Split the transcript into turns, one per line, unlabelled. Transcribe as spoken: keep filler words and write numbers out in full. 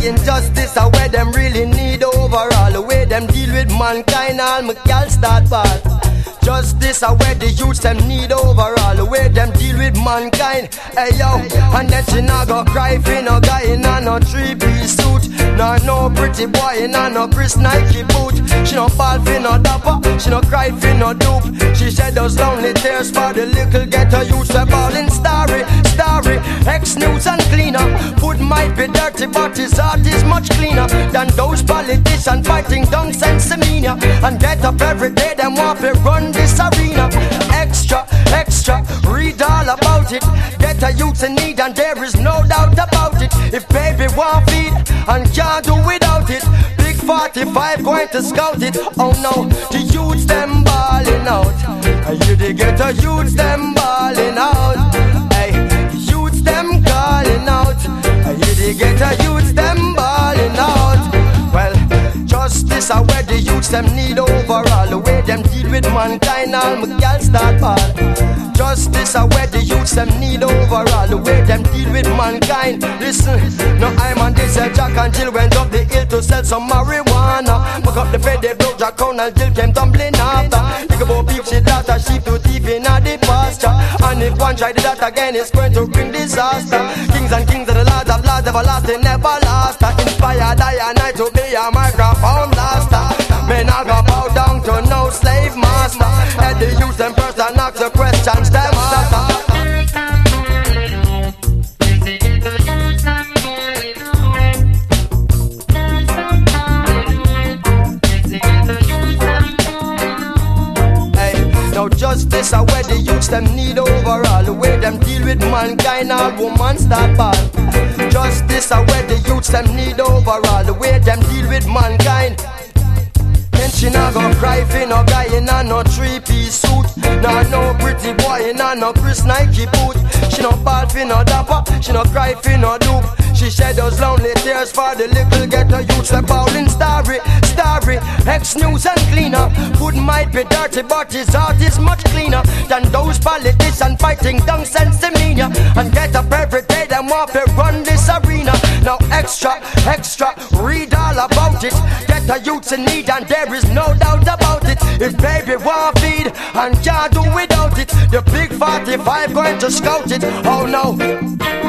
injustice are where them really need overall. The way them deal with mankind, all my gal start bad. Justice are where the youths them need overall. The way them deal with mankind, hey yo. And then she not go cry for no guy in a no three-piece suit, nor no pretty boy in a no Chris Nike boot. She no fall for no dapper, she no cry for no dupe. She shed those lonely tears for the little ghetto youths. They're balling starry, starry, ex-news and cleaner. Food might be dirty, but his heart is much cleaner than those politicians fighting dunks and semina. And get up every day, them want to run this arena. Extra, extra, read all about it. Get a youth in need and there is no doubt about it. If baby want feed and can't do without it, Big forty-five going to scout it. Oh no, the youths them balling out. You the ghetto youths them balling out. Hey, the youths them calling out. You the ghetto youths them balling out. Well, justice are where the youths them need overall. The way them deal with mankind, all my gal start ball. Justice are where the youths them need overall. The way them deal with mankind. Listen, no I'm on this uh, Jack and Jill went up the hill to sell some marijuana. Fuck up the fed, they broke Jack Crown and Jill came tumbling after. Think about beef, she daughter, sheep to thief in the pasture. And if one try that again, it's going to bring disaster. Kings and kings of the lords of lords, everlasting, never last. Inspired I and I to be a microphone blaster. Men I go bow down to no slave master. And the youth them first and ask the questions them after. Justice are where the youths them need overall. The way them deal with mankind, all woman start ball. Justice are where the youths them need overall. The way them deal with mankind. Then she not go cry for no guy in a no three-piece suit, nah no pretty boy in a no Chris Nike boot. She no ball for no dapper, she no cry for no dupe. She shed those lonely tears for the little ghetto youths. They're bowling starry, starry, ex-news and cleaner. Food might be dirty, but his heart is much cleaner than those politicians fighting dunks and semina. And get up every day, them want to run this arena. Now extra, extra, read all about it. Get the youths in need and there is no doubt about it. If baby want feed and can't do without it, the Big forty-five going to scout it. Oh no.